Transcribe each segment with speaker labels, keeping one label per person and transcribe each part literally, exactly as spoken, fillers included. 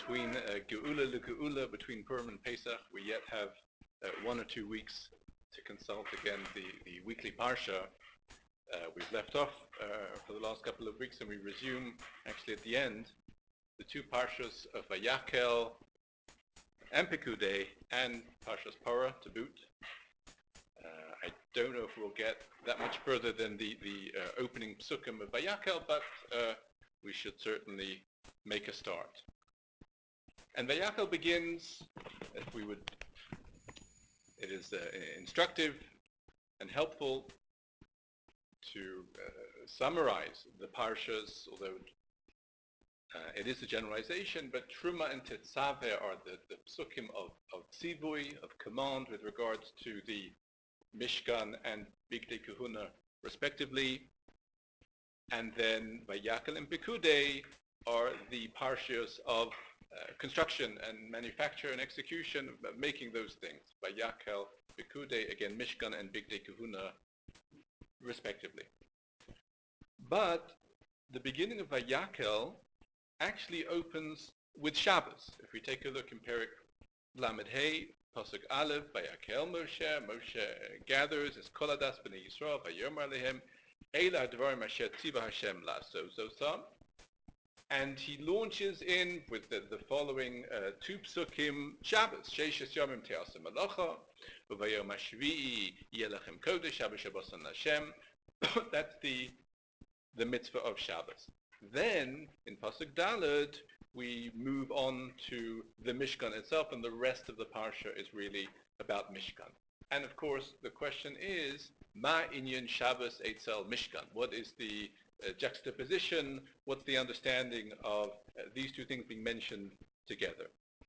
Speaker 1: between uh, Geula LeGeula, between Purim and Pesach, we yet have uh, one or two weeks to consult again the, the weekly Parsha. Uh, we've left off uh, for the last couple of weeks, and we resume actually at the end the two Parshas of Vayakel and Pekudei and Parshas Parah to boot. Uh, I don't know if we'll get that much further than the, the uh, opening psukim of Vayakel, but uh, we should certainly make a start. And Vayakel begins, if we would, it is uh, instructive and helpful to uh, summarize the parshas, although uh, it is a generalization, but Truma and Tetzaveh are the, the psukim of, of tzivui, of command with regards to the Mishkan and Bigdei Kehuna respectively. And then Vayakel and Pekudei are the parshas of uh, construction and manufacture and execution, of making those things. Vayakel, Pekudei, again Mishkan and Bigdei Kehuna respectively. But the beginning of Vayakel actually opens with Shabbos. If we take a look in Perek Lamed Hey, Pasuk Aleph, Vayakel Moshe, Moshe gathers his Koladas b'nei Yisrael, Vayomer lehem, Eila Dvarim Asher Tziva Hashem La'asos Osam, and he launches in with the, the following uh, two psukim Shabbos, Sheishes Yomim Te'asem Malacha, Uvayom Hashvi'i Yelachem Kodesh, Shabbos Shabbosan Hashem. That's the the mitzvah of Shabbos. Then in Pasuk Daled we move on to the Mishkan itself, and the rest of the parsha is really about Mishkan. And of course the question is, Ma inyan Shabbos etzel Mishkan? What is the uh, juxtaposition? What's the understanding of uh, these two things being mentioned together?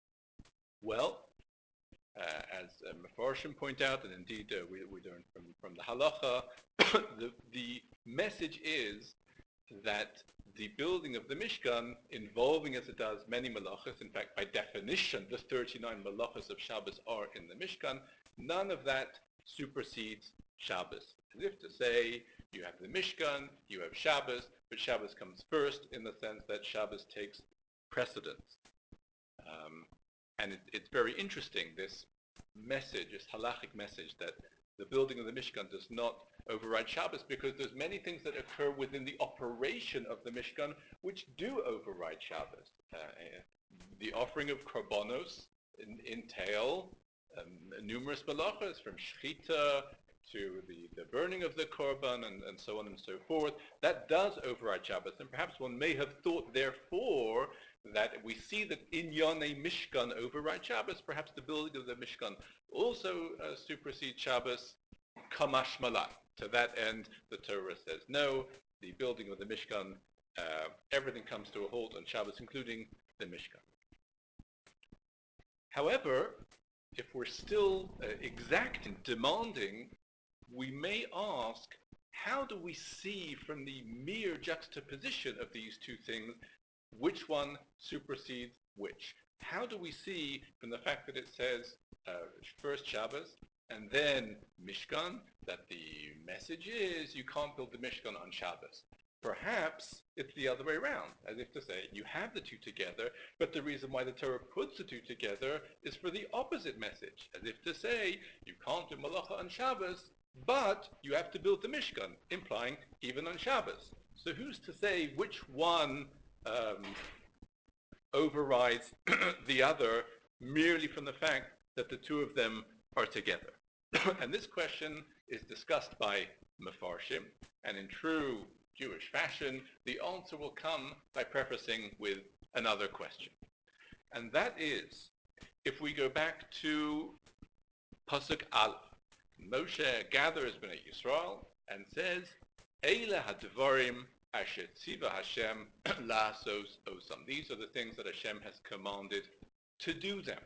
Speaker 1: Well, uh, as uh, Mefarshim point out, and indeed uh, we, we learn from, from the halacha, the, the message is that the building of the Mishkan, involving as it does many malachas, in fact by definition the thirty-nine malachas of Shabbos are in the Mishkan, none of that supersedes Shabbos. As if to say, you have the Mishkan, you have Shabbos, but Shabbos comes first in the sense that Shabbos takes precedence. Um, and it, it's very interesting, this message, this halachic message that the building of the Mishkan does not override Shabbos, because there's many things that occur within the operation of the Mishkan which do override Shabbos. Uh, the offering of korbanos in, entail um, numerous malachas, from shechita to the, the burning of the korban and, and so on and so forth. That does override Shabbos, and perhaps one may have thought, therefore, that we see that Inyane Mishkan override Shabbos. Perhaps the building of the Mishkan also uh, supersedes Shabbos. Kamash Malach. To that end, the Torah says no. The building of the Mishkan, uh, everything comes to a halt on Shabbos, including the Mishkan. However, if we're still uh, exacting, demanding, we may ask, how do we see from the mere juxtaposition of these two things which one supersedes which? How do we see from the fact that it says uh, first Shabbos and then Mishkan, that the message is you can't build the Mishkan on Shabbos? Perhaps it's the other way around, as if to say you have the two together, but the reason why the Torah puts the two together is for the opposite message, as if to say you can't do Malacha on Shabbos, but you have to build the Mishkan, implying even on Shabbos. So who's to say which one um, overrides the other merely from the fact that the two of them are together? And this question is discussed by Mefarshim, and in true Jewish fashion, the answer will come by prefacing with another question. And that is, if we go back to Pasuk Aleph, Moshe gathers Bnei Yisrael and says, Eile hadvarim asher tziva Hashem la'asos osam. These are the things that Hashem has commanded to do them.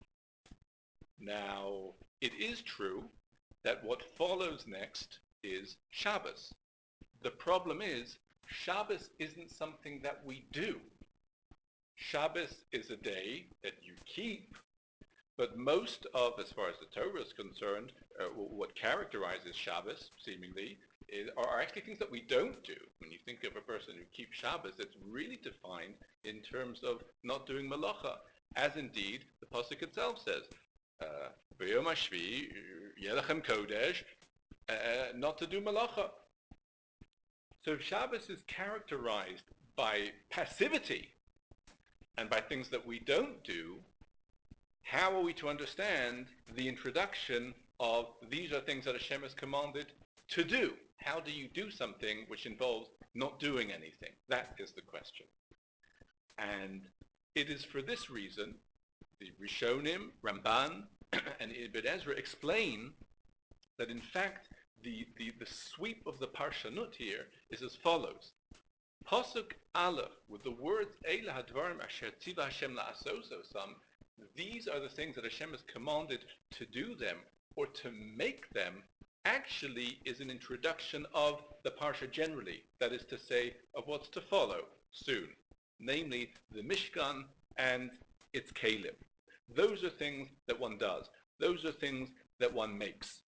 Speaker 1: Now, it is true that what follows next is Shabbos. The problem is, Shabbos isn't something that we do. Shabbos is a day that you keep, but most of, as far as the Torah is concerned, uh, what characterizes Shabbos, seemingly, is, are actually things that we don't do. When you think of a person who keeps Shabbos, it's really defined in terms of not doing malacha, as indeed the pasuk itself says, "B'yom hashvi yelechem kodesh," not to do malacha. So if Shabbos is characterized by passivity and by things that we don't do, how are we to understand the introduction of these are things that Hashem has commanded to do? How do you do something which involves not doing anything? That is the question. And it is for this reason the Rishonim, Ramban, and Ibn Ezra explain that in fact the, the, the sweep of the Parshanut here is as follows. Pasuk Aleph, with the words Eila Hadvarim Asher Tziva Hashem La'asos Osam, these are the things that Hashem has commanded to do them or to make them, actually is an introduction of the Parsha generally, that is to say, of what's to follow soon, namely the Mishkan and its Kalim. Those are things that one does. Those are things that one makes.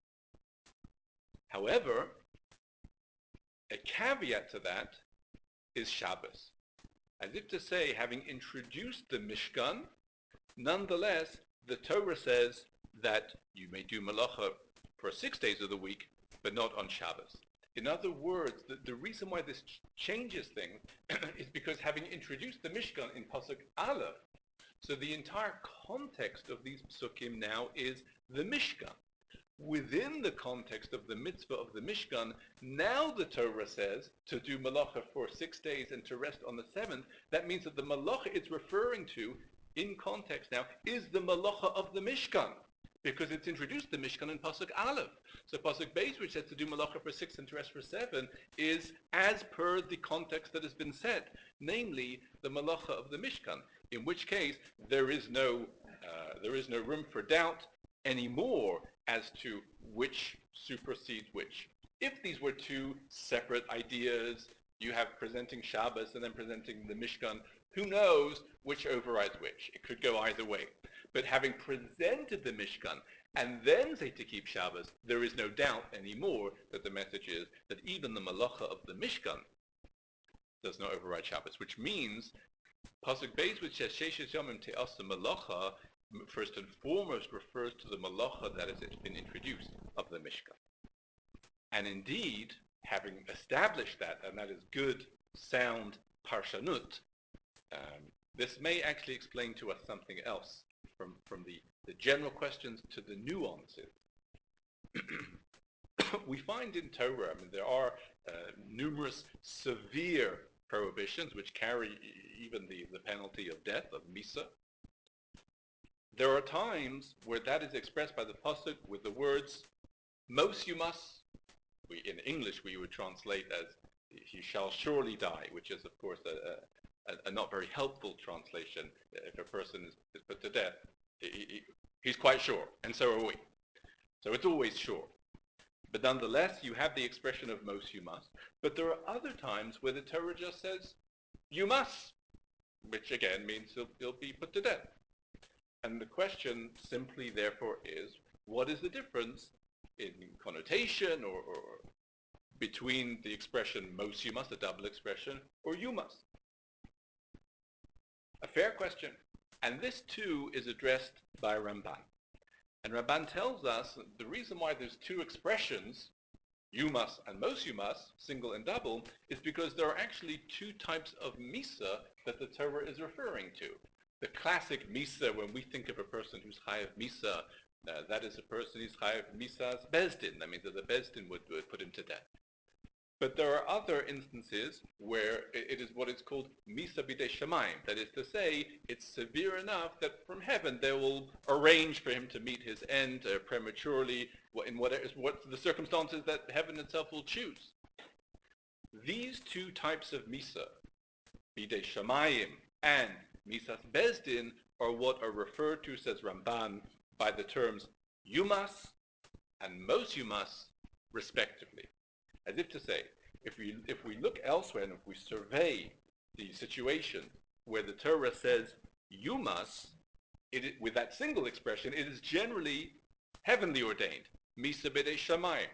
Speaker 1: However, a caveat to that is Shabbos. As if to say, having introduced the Mishkan, nonetheless, the Torah says that you may do malacha for six days of the week, but not on Shabbos. In other words, the, the reason why this ch- changes things is because having introduced the Mishkan in Pasuk Aleph, so the entire context of these psukim now is the Mishkan. Within the context of the mitzvah of the Mishkan, now the Torah says to do malacha for six days and to rest on the seventh. That means that the malacha it's referring to in context now is the malacha of the Mishkan, because it's introduced the Mishkan in Pasuk Aleph. So Pasuk Beis, which says to do malacha for six and to rest for seven, is as per the context that has been set, namely the malacha of the Mishkan. In which case there is no uh, there is no room for doubt anymore as to which supersedes which. If these were two separate ideas, you have presenting Shabbos and then presenting the Mishkan, who knows which overrides which? It could go either way. But having presented the Mishkan and then say to keep Shabbos, there is no doubt anymore that the message is that even the malacha of the Mishkan does not override Shabbos, which means Pasuk Beis, which says Sheshes Yomim Te'asa Malacha, first and foremost refers to the malacha that has been introduced of the Mishkan. And indeed, having established that, and that is good, sound Parshanut, um, this may actually explain to us something else from, from the, the general questions to the nuances. We find in Torah, I mean, there are uh, numerous severe prohibitions which carry even the, the penalty of death, of Misa. There are times where that is expressed by the pasuk with the words, "Mos you must." We, in English, we would translate as "he shall surely die," which is, of course, a, a, a not very helpful translation. If a person is, is put to death, he, he, he's quite sure, and so are we. So it's always sure. But nonetheless, you have the expression of "Mos you must." But there are other times where the Torah just says, "You must," which again means he'll, he'll be put to death. And the question simply, therefore, is, what is the difference in connotation or, or between the expression "mos you must," a double expression, or "you must"? A fair question. And this, too, is addressed by Ramban. And Ramban tells us the reason why there's two expressions, "you must" and "mos you must," single and double, is because there are actually two types of Misa that the Torah is referring to. The classic Misa, when we think of a person who's Chayav Misa, uh, that is a person who's Chayav Misa's Bezdin. That means that the Bezdin would, would put him to death. But there are other instances where it is what is called Misa Bidei Shamayim. That is to say, it's severe enough that from heaven they will arrange for him to meet his end uh, prematurely in whatever, what the circumstances that heaven itself will choose. These two types of Misa, Bidei Shamayim and Misas Bezdin, are what are referred to, says Ramban, by the terms "you must" and "mos you must," respectively. As if to say, if we if we look elsewhere and if we survey the situation where the Torah says "you must," it, with that single expression, it is generally heavenly ordained, Misa B'dei Shamayim.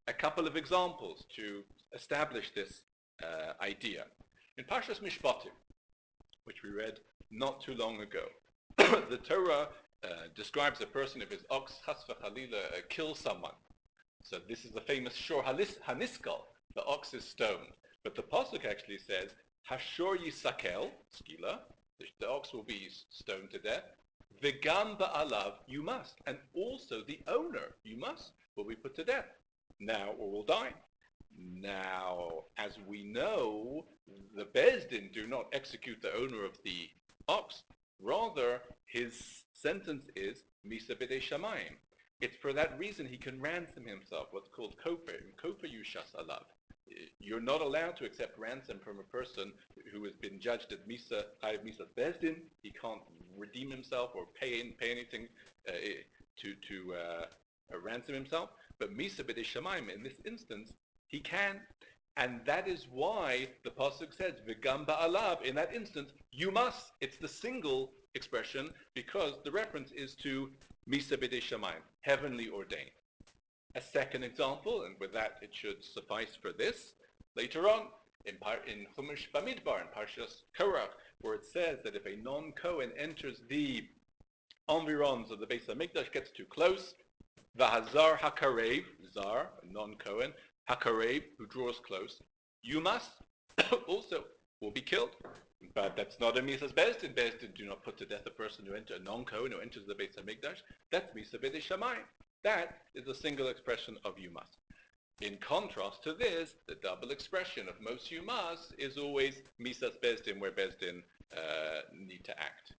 Speaker 1: a couple of examples to establish this uh, idea. In Parshas Mishpatim, which we read not too long ago, the Torah uh, describes a person if his ox chas v'chalila uh, kills someone. So this is the famous shor haniskal, the ox is stoned. But the pasuk actually says, hashor yisakel, skila, the, the ox will be stoned to death. V'gam ba'alav, you must. And also the owner, you must, will be put to death. Now, or will die. Now, as we know, the Beis Din do not execute the owner of the ox. Rather, his sentence is Misa b'dei shamayim. It's for that reason he can ransom himself, what's called kofer. Kofer yushas alav. You're not allowed to accept ransom from a person who has been judged at Misa, Chayav Misa Beis Din. He can't redeem himself or pay in, pay anything uh, to to uh, ransom himself. But Misa b'dei shamayim, in this instance, he can. And that is why the pasuk says, V'gam ba'alav, in that instance, you must. It's the single expression because the reference is to Misa b'dei shamayim, heavenly ordained. A second example, and with that it should suffice for this, later on, in, Par- in Chumash Bamidbar, in Parshas Korach, where it says that if a non-Kohen enters the environs of the Beis HaMikdash, gets too close, V'hazar hakarev, zar, non-Kohen, hakarev, who draws close, you must also will be killed. But that's not a Misas Beis Din. Beis Din do not put to death a person who enters, a non-Kohen who enters the Beis HaMikdash. That's Misa b'dei shamayim. That is a single expression of you must. In contrast to this, the double expression of most you must is always Misas Beis Din, where Beis Din uh, need to act.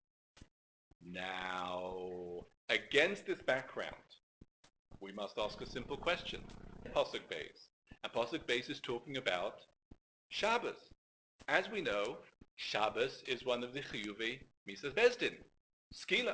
Speaker 1: Now, against this background, we must ask a simple question. Pasuk Beis. And Pasuk Beis is talking about Shabbos. As we know, Shabbos is one of the chiyuvei Misas Beis Din, skila.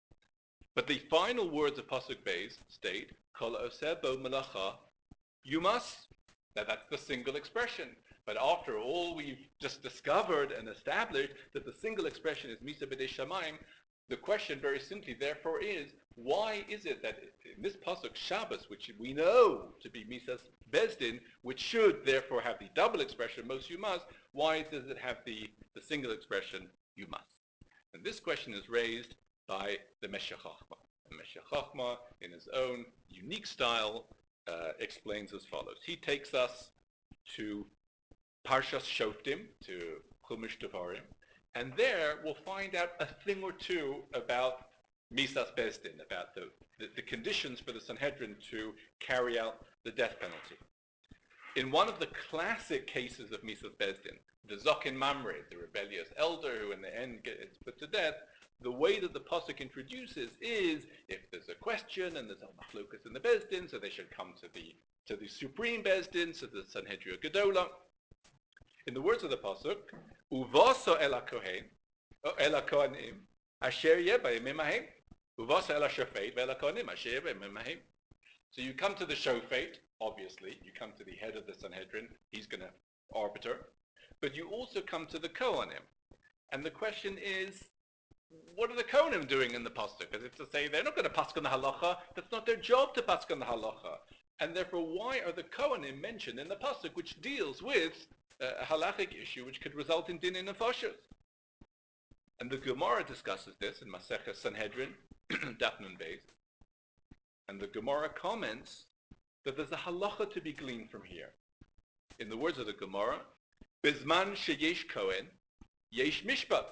Speaker 1: But the final words of Pasuk Beis state, Kol oseh bo melacha, you must. Now that's the single expression. But after all we've just discovered and established that the single expression is Misa b'dei shamayim, the question very simply therefore is, why is it that in this Pasuk Shabbos, which we know to be Misas Beis Din, which should therefore have the double expression, most you must, why does it have the, the single expression, you must? And this question is raised by the Meshech Chochma. The Meshech Chochma, in his own unique style, uh, explains as follows. He takes us to Parshas Shoftim, to Chumash Devarim, and there we'll find out a thing or two about Misas Beis Din, about the, the, the conditions for the Sanhedrin to carry out the death penalty. In one of the classic cases of Misas Beis Din, the Zokin Mamre, the rebellious elder who in the end gets put to death, the way that the Pasuk introduces is, if there's a question and there's a machlokas in the Beis Din, so they should come to the to the supreme Beis Din, so the Sanhedria Gedola. In the words of the Pasuk, Uvaso el ha-kohen, el ha-kohanim, asher yeh b'yemim hahem, Uvaso el ha-shofet ve'el ha-kohanim, asher yeh b'yemim hahem. So you come to the shofet, obviously, you come to the head of the Sanhedrin, he's going to arbiter, but you also come to the Kohanim. And the question is, what are the Kohanim doing in the Pasuk? Because it's to say they're not going to pass on the halacha, that's not their job to pass on the halacha. And therefore, why are the Kohanim mentioned in the Pasuk, which deals with uh, a halachic issue which could result in din in nefashos? And the Gemara discusses this in Masechah Sanhedrin, Daf Nun Beis. And the Gemara comments that there's a halacha to be gleaned from here. In the words of the Gemara, Bizman sheyesh Kohen, yesh mishpat.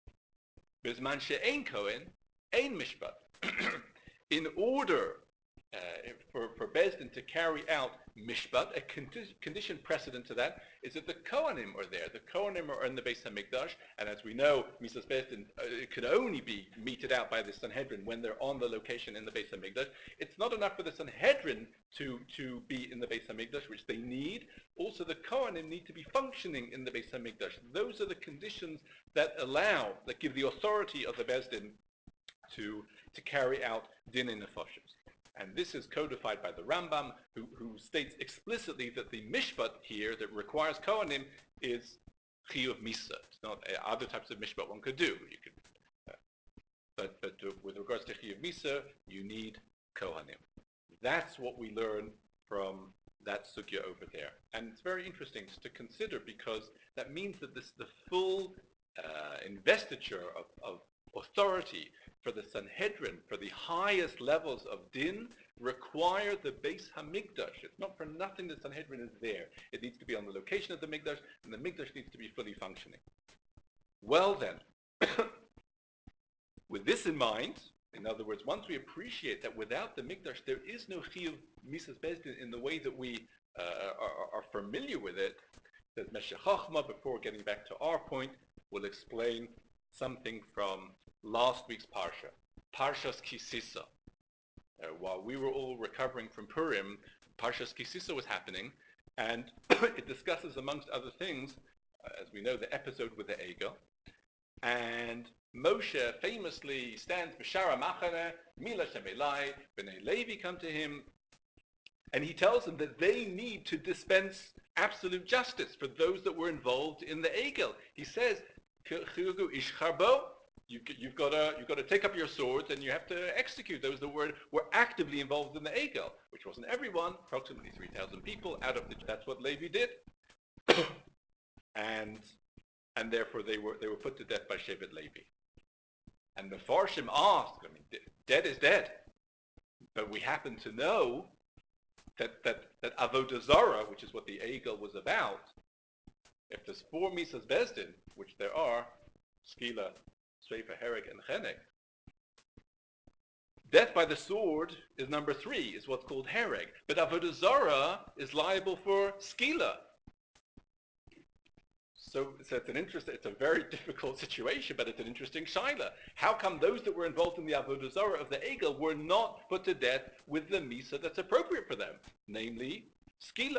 Speaker 1: Bizman she'ein Kohen, ein mishpat. In order uh, for, for Beis Din to carry out mishpat, a condi- condition precedent to that is that the Kohanim are there. The Kohanim are in the Beis HaMikdash, and as we know, Misas Beis Din uh, it could only be meted out by the Sanhedrin when they're on the location in the Beis HaMikdash. It's not enough for the Sanhedrin to, to be in the Beis HaMikdash, which they need. Also, the Kohanim need to be functioning in the Beis HaMikdash. Those are the conditions that allow, that give the authority of the Beis Din to, to carry out din in nefashos. And this is codified by the Rambam, who, who states explicitly that the mishpat here that requires Kohanim is chiyuv misa. It's not uh, other types of mishpat one could do. You could, uh, but but uh, with regards to chiyuv misa, you need Kohanim. That's what we learn from that sugya over there. And it's very interesting to consider because that means that this the full uh, investiture of, of authority for the Sanhedrin, for the highest levels of din, require the Beis Hamikdash. It's not for nothing the Sanhedrin is there. It needs to be on the location of the Mikdash, and the Mikdash needs to be fully functioning. Well then, with this in mind, in other words, once we appreciate that without the Mikdash there is no Chiyuv Misas Bezdin in the way that we uh, are, are familiar with it, says Meshech Chochmah, before getting back to our point, will explain something from last week's Parsha, Parshas Kisisa. Uh, while we were all recovering from Purim, Parshas Kisisa was happening, and it discusses, amongst other things, uh, as we know, the episode with the Egel. And Moshe famously stands B'shara Machane, Mila Shemelai, B'nai Levi come to him, and he tells them that they need to dispense absolute justice for those that were involved in the Egel. He says, Chiyugu ish charbo, You've, you've got to you've got to take up your swords and you have to execute those that were were actively involved in the Egel, which wasn't everyone, approximately three thousand people out of the. That's what Levi did, and and therefore they were they were put to death by Shevet Levi. And the Farshim asked, I mean, dead is dead, but we happen to know that that that Avodah Zarah, which is what the Egel was about, if there's four Misas Bezdin, which there are, Skila, Sreifa, Hereg, and Chenek. Death by the sword is number three, is what's called Hereg. But Avodah Zarah is liable for Skila. So, so it's an interest, it's a very difficult situation, but it's an interesting shaila. How come those that were involved in the Avodah Zarah of the Egel were not put to death with the Misa that's appropriate for them, namely Skila?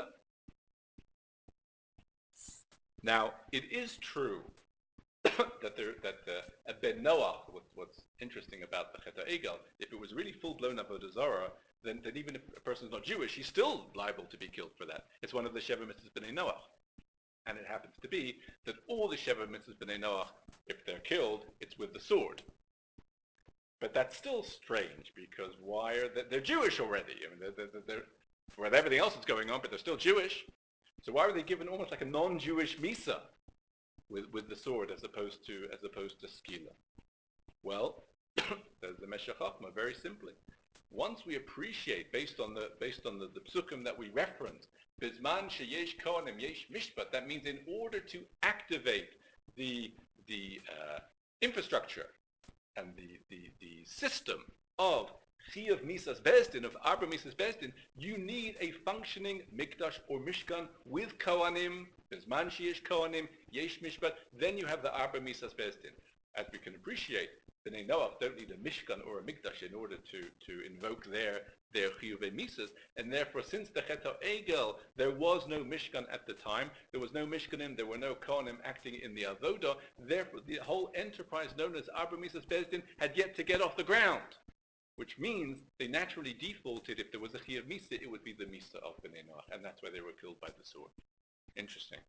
Speaker 1: Now, it is true that there, that uh, Ben Noach, what, what's interesting about the Chet HaEgel, if it was really full-blown Avodah Zarah, then, then even if a person's not Jewish, he's still liable to be killed for that. It's one of the Sheva Mitzvahs B'nai Noach. And it happens to be that all the Sheva Mitzvahs B'nai Noach, if they're killed, it's with the sword. But that's still strange, because why are they, they're Jewish already. I mean, they're, they're, they're, with everything else that's going on, but they're still Jewish. So why were they given almost like a non-Jewish Misa? With, with the sword as opposed to as opposed to skila. Well, there's the Meshech Chochmah, very simply. Once we appreciate, based on the based on the, the psukim that we reference, Bizman sheyesh kohanim yesh mishpat, that means in order to activate the the uh, infrastructure and the, the, the system of Chiyuv Misas Bezdin, of Arba Misas Bezdin, you need a functioning Mikdash or Mishkan with Kohanim, Bizman sheyesh Kohanim, Yesh Mishpat, then you have the Arba Misas Bezdin. As we can appreciate, the Bnei Noach don't need a Mishkan or a Mikdash in order to, to invoke their, their Chiyuvei Misas, and therefore since the Chet HaEgel, there was no Mishkan at the time, there was no Mishkanim, there were no Kohanim acting in the Avodah, therefore the whole enterprise known as Arba Misas Bezdin had yet to get off the ground. Which means they naturally defaulted, if there was a Chiyuv Misa, it would be the Misa of Bnei Noach, and that's why they were killed by the sword. Interesting.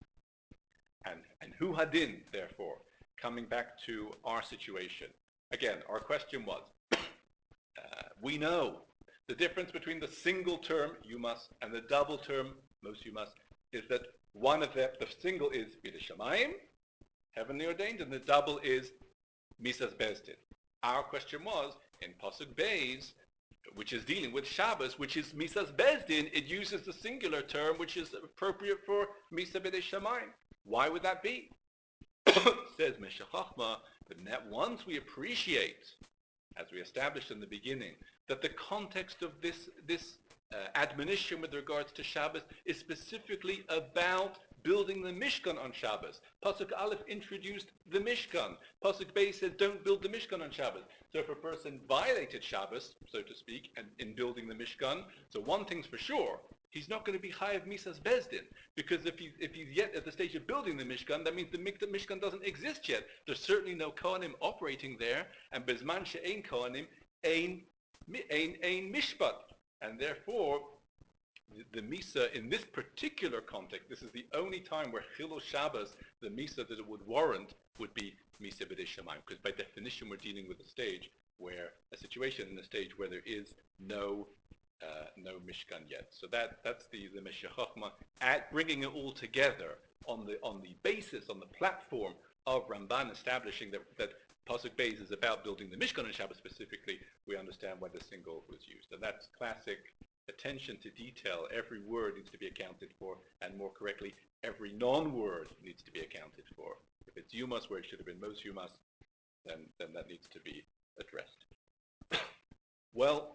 Speaker 1: And and Hu Hadin, therefore, coming back to our situation. Again, our question was, uh, we know the difference between the single term, you must, and the double term, most you must, is that one of them, the single is B'nai Shamayim, heavenly ordained, and the double is Misas Bezdin. Our question was, in Pasuk Beis, which is dealing with Shabbos, which is Misas Bezdin, it uses the singular term, which is appropriate for Misa B'nai Shamayim. Why would that be? Says Meshech Chochmah, that once we appreciate, as we established in the beginning, that the context of this, this uh, admonition with regards to Shabbos is specifically about building the Mishkan on Shabbos. Pasuk Aleph introduced the Mishkan. Pasuk Beis says, don't build the Mishkan on Shabbos. So if a person violated Shabbos, so to speak, and in building the Mishkan, so one thing's for sure, he's not going to be Chayav Misas Bezdin, because if he's, if he's yet at the stage of building the Mishkan, that means the Mishkan doesn't exist yet. There's certainly no Kohanim operating there, and Bezman she'ein Kohanim, ein, ein, ein Mishpat. And therefore, the, the Misa, in this particular context, this is the only time where Chilul Shabbos, the Misa that it would warrant, would be Misa B'nai Shamayim, because by definition we're dealing with a stage where, a situation in a stage where there is no uh, no Mishkan yet. So that, that's the, the Meshech Chochmah, at bringing it all together on the, on the basis, on the platform of Ramban establishing that, that Pasuk Beis is about building the Mishkan on Shabbos specifically. We understand why the single was used. And that's classic attention to detail. Every word needs to be accounted for, and more correctly, every non-word needs to be accounted for. If it's Yumas where it should have been Mos Yumas, then, then that needs to be addressed. Well,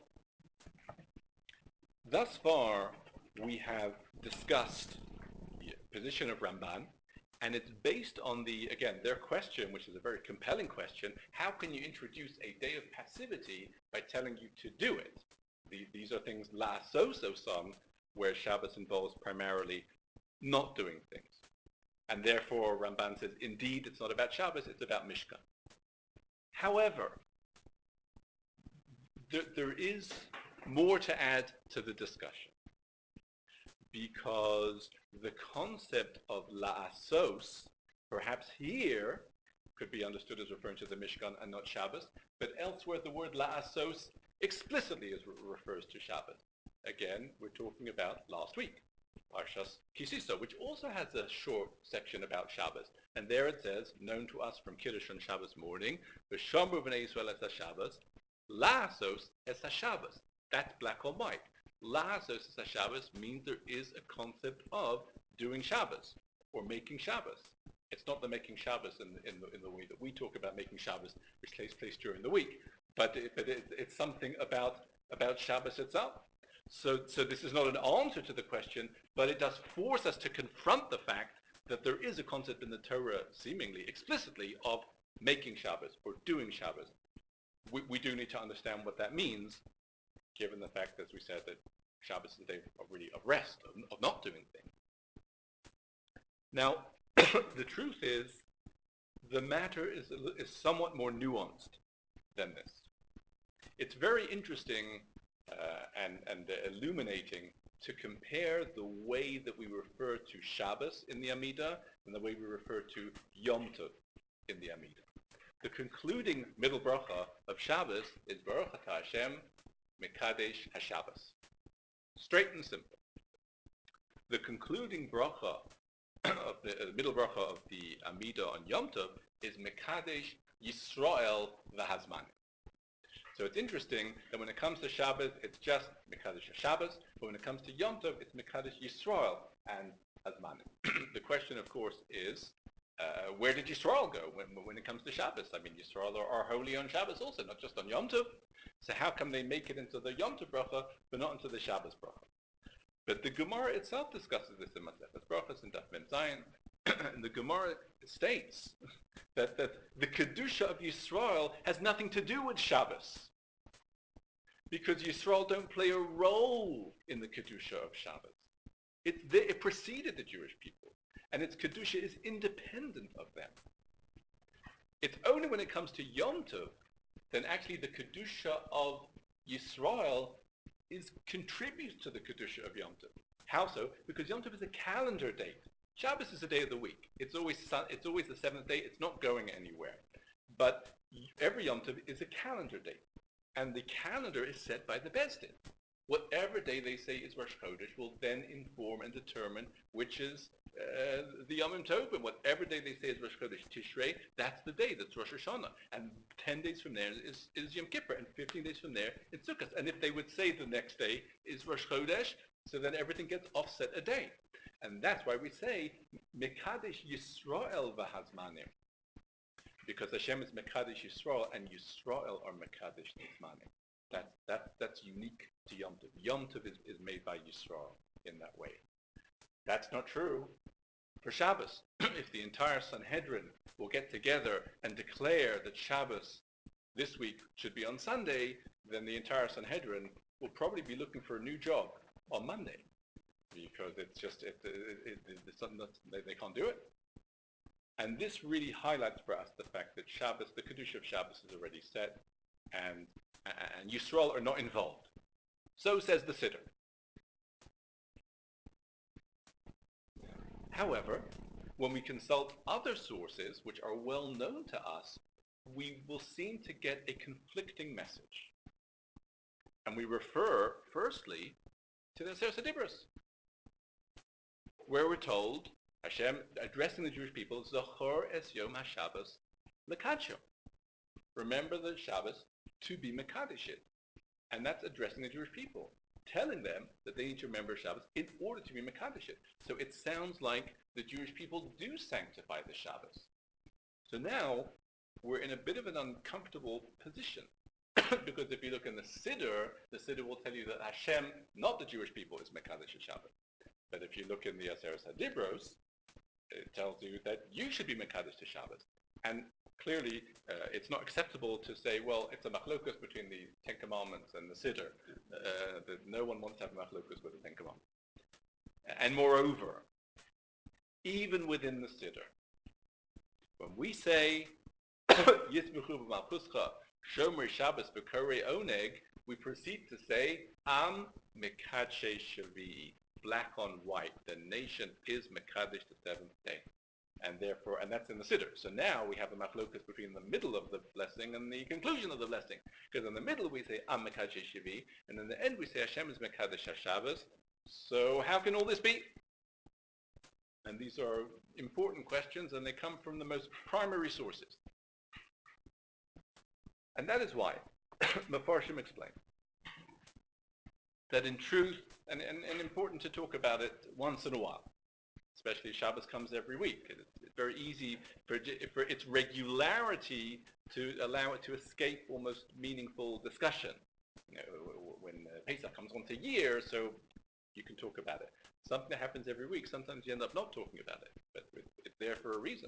Speaker 1: thus far we have discussed the position of Ramban, and it's based on the, again, their question, which is a very compelling question: how can you introduce a day of passivity by telling you to do it? The, these are things la so so some, where Shabbos involves primarily not doing things. And therefore Ramban says, indeed, it's not about Shabbos, it's about Mishkan. However, there, there is more to add to the discussion, because the concept of la'asos, perhaps here, could be understood as referring to the Mishkan and not Shabbos, but elsewhere the word la'asos explicitly is, refers to Shabbos. Again, we're talking about last week, Parshas Kisiso, which also has a short section about Shabbos. And there it says, known to us from Kiddush on Shabbos morning, V'shamru b'nei Yisrael es ha-Shabbos, la'asos es ha-Shabbos. That's black or white. La'asos es ha-Shabbos means there is a concept of doing Shabbos, or making Shabbos. It's not the making Shabbos in, in, the, in the way that we talk about making Shabbos, which takes place during the week, but, it, but it, it's something about, about Shabbos itself. So, so this is not an answer to the question, but it does force us to confront the fact that there is a concept in the Torah, seemingly explicitly, of making Shabbos or doing Shabbos. We, we do need to understand what that means, given the fact, as we said, that Shabbos is a day of really of rest, of, of not doing things. Now, the truth is, the matter is, is somewhat more nuanced than this. It's very interesting uh, and, and uh, illuminating to compare the way that we refer to Shabbos in the Amidah and the way we refer to Yom Tov in the Amidah. The concluding middle bracha of Shabbos is Baruch Atah Hashem Mekadesh HaShabbos. Straight and simple. The concluding bracha of the uh, middle bracha of the Amidah on Yom Tov is Mekadesh Yisrael V'Hazmanim. So it's interesting that when it comes to Shabbos, it's just Mekadesh HaShabbos, but when it comes to Yom Tov, it's Mekadesh Yisrael and Hazmanim. The question, of course, is uh, where did Yisrael go when, when it comes to Shabbos? I mean, Yisrael are, are holy on Shabbos also, not just on Yom Tov. So how come they make it into the Yom Tov bracha, but not into the Shabbos bracha? But the Gemara itself discusses this in Masechet Brachos and Daf Mem Zayin. And the Gemara states that, that the Kedusha of Yisrael has nothing to do with Shabbos, because Yisrael don't play a role in the Kedusha of Shabbos. It, they, it preceded the Jewish people, and its Kedusha is independent of them. It's only when it comes to Yom Tov, then actually the Kedusha of Yisrael is contributes to the Kedusha of Yom Tov. How so? Because Yom Tov is a calendar date. Shabbos is a day of the week. It's always sun, it's always the seventh day. It's not going anywhere. But every Yom Tov is a calendar date. And the calendar is set by the Beis Din. Whatever day they say is Rosh Chodesh will then inform and determine which is uh, the Yom Tov. And whatever day they say is Rosh Chodesh Tishrei, that's the day, that's Rosh Hashanah. And ten days from there is, is Yom Kippur, and fifteen days from there is Sukkot. And if they would say the next day is Rosh Chodesh, so then everything gets offset a day. And that's why we say Mekadesh Yisrael v'Hazmanim, because Hashem is Mekadesh Yisrael and Yisrael are Mekadesh Hazmanim. That's that's that's unique to Yom Tov. Yom Tov is, is made by Yisrael in that way. That's not true for Shabbos. If the entire Sanhedrin will get together and declare that Shabbos this week should be on Sunday, then the entire Sanhedrin will probably be looking for a new job on Monday, because it's just it, it, it, it's something that they, they can't do it. And this really highlights for us the fact that Shabbos, the Kedusha of Shabbos, is already set, and and Yisrael are not involved. So says the Siddur. However, when we consult other sources which are well known to us, we will seem to get a conflicting message. And we refer, firstly, to the Aseret HaDibros, where we're told, Hashem, addressing the Jewish people, Zochor es Yom HaShabbos L'Kadsho. Remember the Shabbos to be Mekadesh it. And that's addressing the Jewish people, telling them that they need to remember Shabbos in order to be Mekadesh it. So it sounds like the Jewish people do sanctify the Shabbos. So now we're in a bit of an uncomfortable position. Because if you look in the Siddur, the Siddur will tell you that Hashem, not the Jewish people, is Mekadesh Shabbat. But if you look in the Aseret HaDibros, it tells you that you should be Mekadesh to Shabbat. And clearly, uh, it's not acceptable to say, well, it's a machlokus between the Ten Commandments and the Siddur. Uh, that no one wants to have a machlokus with the Ten Commandments. And moreover, even within the Siddur, when we say, Yisbuchu b'malchuscha, Shomer Shabbos b'korei oneg, we proceed to say, Am mekadshe shavi, black on white. The nation is mekadesh the seventh day. And therefore, and that's in the Siddur. So now we have a machlokas between the middle of the blessing and the conclusion of the blessing. Because in the middle we say, Am mekadshe shavi, and in the end we say, Hashem is mekadesh HaShabbos. So how can all this be? And these are important questions, and they come from the most primary sources. And that is why Mefarshim explain that in truth, and, and, and important to talk about it once in a while, especially Shabbos comes every week. It, it's very easy for, for its regularity to allow it to escape almost meaningful discussion. You know, when uh, Pesach comes once a year, so you can talk about it. Something that happens every week, sometimes you end up not talking about it, but it's there for a reason.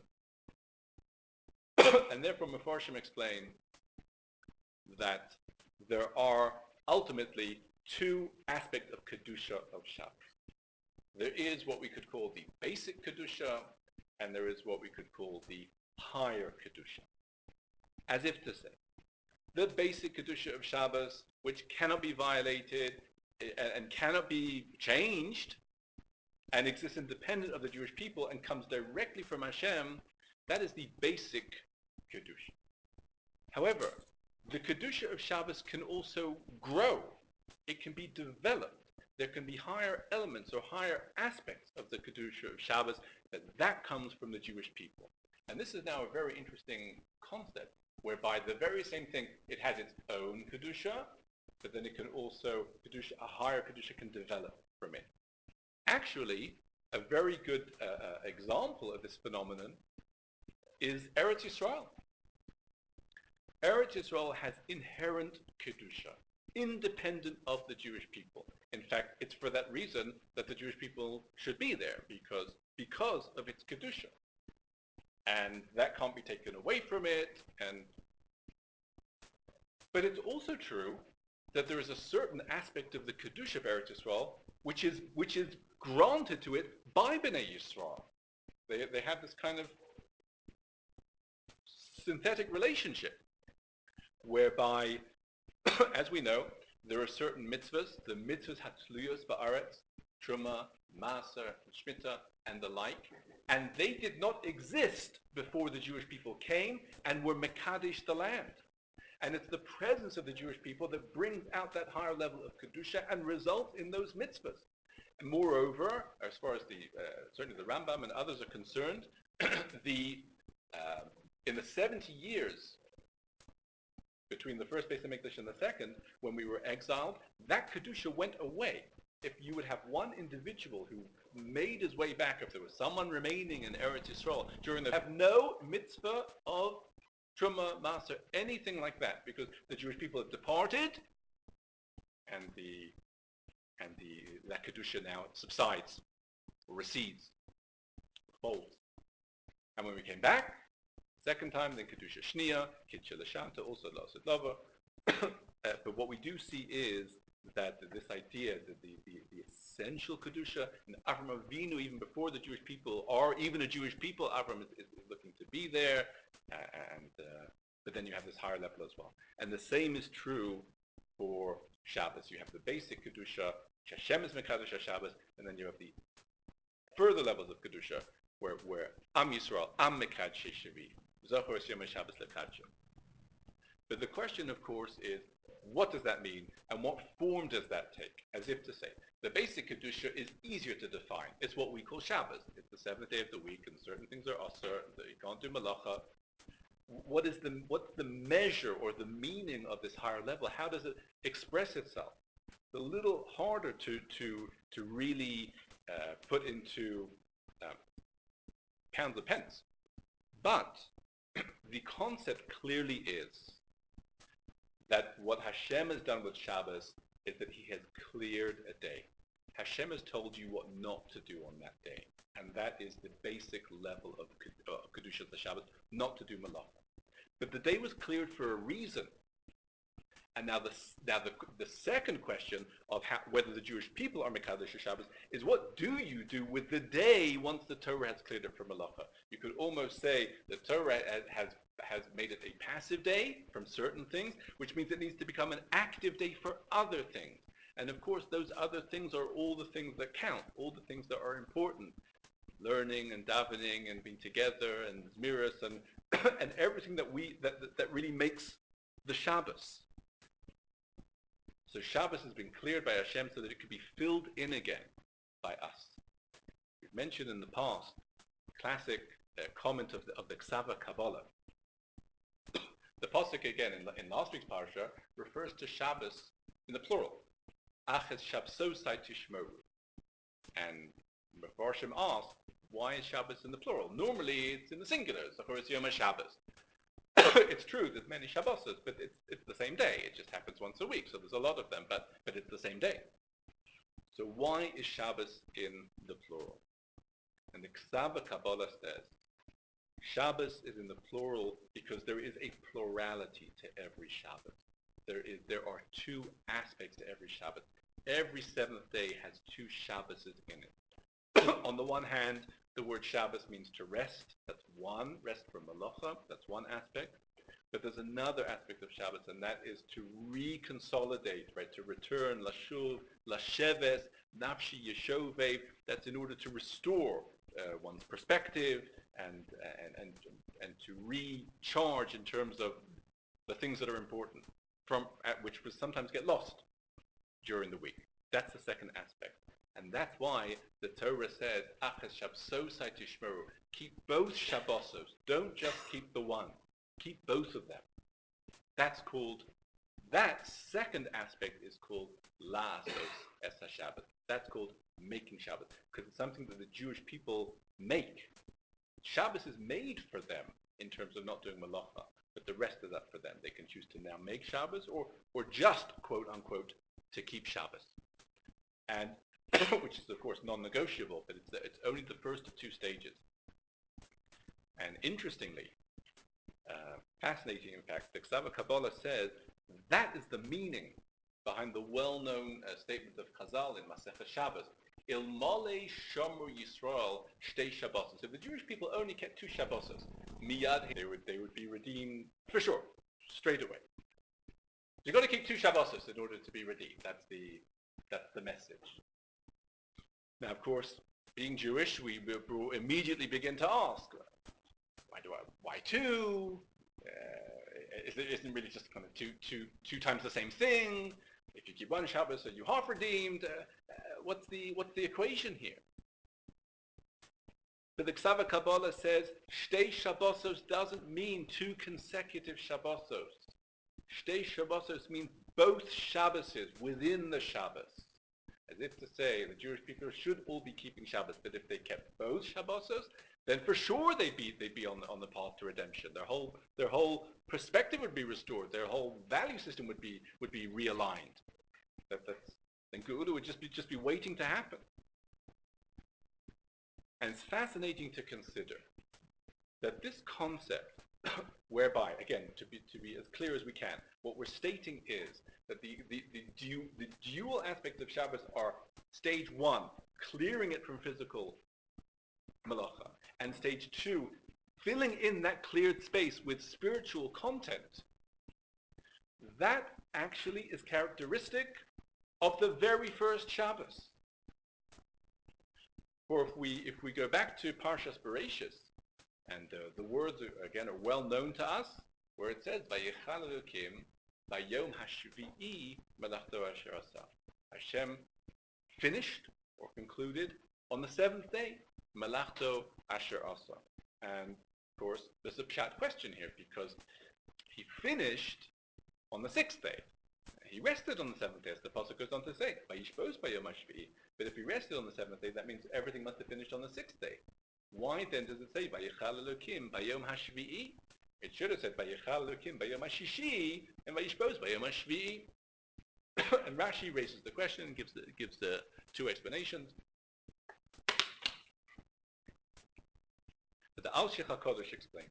Speaker 1: And therefore Mefarshim explain that there are ultimately two aspects of Kedusha of Shabbos. There is what we could call the basic Kedusha, and there is what we could call the higher Kedusha. As if to say, the basic Kedusha of Shabbos, which cannot be violated and cannot be changed, and exists independent of the Jewish people and comes directly from Hashem, that is the basic Kedusha. However, the Kedusha of Shabbos can also grow. It can be developed. There can be higher elements or higher aspects of the Kedusha of Shabbos, but that comes from the Jewish people. And this is now a very interesting concept, whereby the very same thing, it has its own Kedusha, but then it can also, Kedusha, a higher Kedusha can develop from it. Actually, a very good uh, uh, example of this phenomenon is Eretz Yisrael. Eretz Yisrael has inherent Kedusha, independent of the Jewish people. In fact, it's for that reason that the Jewish people should be there, because, because of its Kedusha. And that can't be taken away from it. And But it's also true that there is a certain aspect of the Kedusha of Eretz Yisrael which is, which is granted to it by Bnei Yisrael. They, they have this kind of synthetic relationship, whereby, as we know, there are certain mitzvahs, the mitzvahs hatzluyos ba'aretz, truma, maser, shmita, and the like, and they did not exist before the Jewish people came and were mekadesh the land. And it's the presence of the Jewish people that brings out that higher level of kedusha and results in those mitzvahs. And moreover, as far as the uh, certainly the Rambam and others are concerned, the uh, in the seventy years between the first Beis HaMikdash and the second, when we were exiled, that Kedusha went away. If you would have one individual who made his way back, if there was someone remaining in Eretz Yisrael during the, have no mitzvah of Truma, Maser, anything like that, because the Jewish people have departed, and the and the that Kedusha now subsides, or recedes, folds. And when we came back, second time, then Kedusha Shnia, Kiddush L'Shanta, also L'Asid Lava. uh, but what we do see is that this idea that the, the, the essential Kedusha, and Avram Avinu, even before the Jewish people, or even a Jewish people, Avram is, is looking to be there, uh, and uh, but then you have this higher level as well. And the same is true for Shabbos. You have the basic Kedusha, Hashem is Mekadosh HaShabbos, and then you have the further levels of Kedusha, where, where Am Yisrael, Am Mekadosh Shavi, Zachor Yom Shabbos Lekadsho. But the question, of course, is, What does that mean, and what form does that take? As if to say, the basic Kedusha is easier to define. It's what we call Shabbos. It's the seventh day of the week, and certain things are Asr, you can't do Malacha. What is the, what's the measure or the meaning of this higher level? How does it express itself? It's a little harder to, to, to really uh, put into um, pounds of pence. But the concept clearly is that what Hashem has done with Shabbos is that he has cleared a day. Hashem has told you what not to do on that day. And that is the basic level of uh, Kedusha of the Shabbos, not to do Malacha. But the day was cleared for a reason. And now the, now the, the second question of how, whether the Jewish people are Mekadosh Shabbos is, what do you do with the day once the Torah has cleared it for Malacha? You could almost say the Torah has, has made it a passive day from certain things, which means it needs to become an active day for other things. And of course, those other things are all the things that count, all the things that are important. Learning and davening and being together and Zmiris and, and everything that, we, that, that really makes the Shabbos. So Shabbos has been cleared by Hashem so that it could be filled in again by us. We've mentioned in the past classic uh, comment of the, of the Ksava Kabbalah. The pasuk again in, in last week's parsha refers to Shabbos in the plural. Aches Shabsosai Tishmoru. And Mefarshim asked, why is Shabbos in the plural? Normally it's in the singular. It's Yom HaShabbos. It's true, there's many Shabbos, but it's, it's the same day. It just happens once a week, so there's a lot of them, but, but it's the same day. So why is Shabbos in the plural? And the Ksava Kabbalah says, Shabbos is in the plural because there is a plurality to every Shabbos. There is, there are two aspects to every Shabbos. Every seventh day has two Shabboses in it. On the one hand, the word Shabbos means to rest. That's one, rest from Malacha. That's one aspect. But there's another aspect of Shabbos, and that is to reconsolidate, right? To return, Lashuv, Lasheves, Nafshi Yeshovev. That's in order to restore uh, one's perspective and, and, and, and to recharge in terms of the things that are important, from at which sometimes get lost during the week. That's the second aspect. And that's why the Torah says, Aches Shabsosai Tishmeru, keep both Shabbosos. Don't just keep the one. Keep both of them. That's called, that second aspect is called La'asos Es HaShabbat. That's called making Shabbat, because it's something that the Jewish people make. Shabbos is made for them in terms of not doing Malacha, but the rest is up for them. They can choose to now make Shabbos or, or just, quote unquote, to keep Shabbos. And which is, of course, non-negotiable, but it's, it's only the first of two stages. And interestingly, uh, fascinating in fact, the Ksava Kabbalah says that is the meaning behind the well-known uh, statement of Chazal in Masechet Shabbos, Ilmale Shomer Yisrael Shtei Shabbos. If the Jewish people only kept two Shabbos, miyad they would, they would be redeemed for sure, straight away. You've got to keep two Shabbos in order to be redeemed. That's the, that's the message. Now, of course, being Jewish, we will immediately begin to ask, why do I, why two? Uh, is it isn't really just kind of two, two, two times the same thing? If you keep one Shabbos, are you half redeemed? Uh, uh, what's the, what's the equation here? But the Ksava Kabbalah says, Shtei Shabbosos doesn't mean two consecutive Shabbosos. Shtei Shabbosos means both Shabboses within the Shabbos. As if to say, the Jewish people should all be keeping Shabbos, but if they kept both Shabbosos, then for sure they'd be they'd be on the, on the path to redemption. Their whole their whole perspective would be restored. Their whole value system would be would be realigned. That that's then Geula would just be just be waiting to happen. And it's fascinating to consider that this concept, whereby, again, to be to be as clear as we can, what we're stating is that the, the, the, du, the dual aspects of Shabbos are stage one, clearing it from physical malacha, and stage two, filling in that cleared space with spiritual content. That actually is characteristic of the very first Shabbos. Or if we if we go back to Parshas Bereishis, and uh, the words are, again are well known to us, where it says Vayichal Elokim Bayom hashvi'i melachto asher asa. Hashem finished or concluded on the seventh day, melachto asher asa. And of course, there's a pshat question here because he finished on the sixth day. He rested on the seventh day, as the pasuk goes on to say, "Vayishbos bayom hashvi'i." But if he rested on the seventh day, that means everything must have finished on the sixth day. Why then does it say Vayichal Elokim bayom hashvi'i? It should have said Vayichal Elokim bayom hashishi and Vayishbos bayom hashvi'i. And Rashi raises the question and gives the, gives the two explanations. But the Al Sheikh HaKodesh explains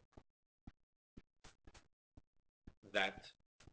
Speaker 1: that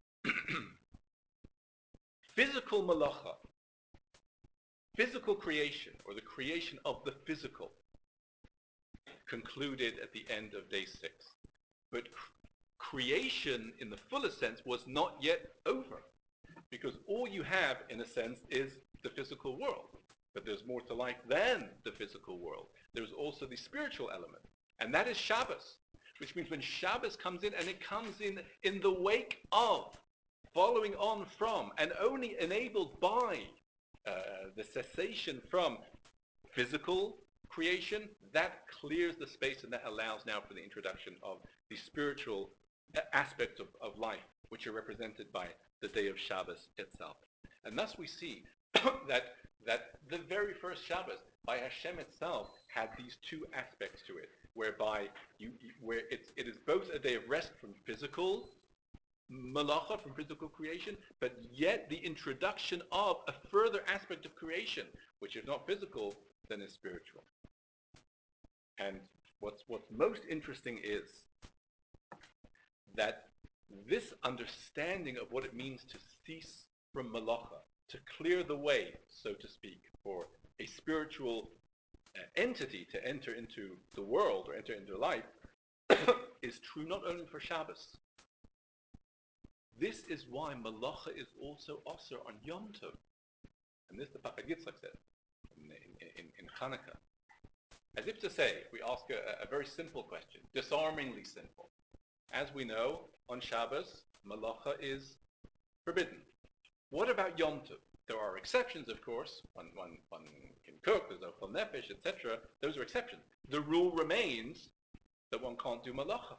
Speaker 1: physical malacha, physical creation, or the creation of the physical, concluded at the end of day six. But creation, in the fullest sense, was not yet over. Because all you have, in a sense, is the physical world. But there's more to life than the physical world. There's also the spiritual element. And that is Shabbos. Which means when Shabbos comes in, and it comes in in the wake of, following on from, and only enabled by uh, the cessation from physical creation, that clears the space and that allows now for the introduction of the spiritual aspects of, of life, which are represented by the day of Shabbos itself. And thus we see that that the very first Shabbos by Hashem itself had these two aspects to it, whereby you, where it's, it is both a day of rest from physical malacha, from physical creation, but yet the introduction of a further aspect of creation, which if not physical, then is spiritual. And what's what's most interesting is that this understanding of what it means to cease from malacha, to clear the way, so to speak, for a spiritual uh, entity to enter into the world or enter into life, is true not only for Shabbos. This is why malacha is also osir on Yom Tov. And this the Pachad Yitzchak said in, in, in, in Chanukah. As if to say, if we ask a, a very simple question, disarmingly simple. As we know, on Shabbos, malacha is forbidden. What about Yom Tov? There are exceptions, of course. One, one, one can cook, there's ochel nefesh, et cetera. Those are exceptions. The rule remains that one can't do malacha.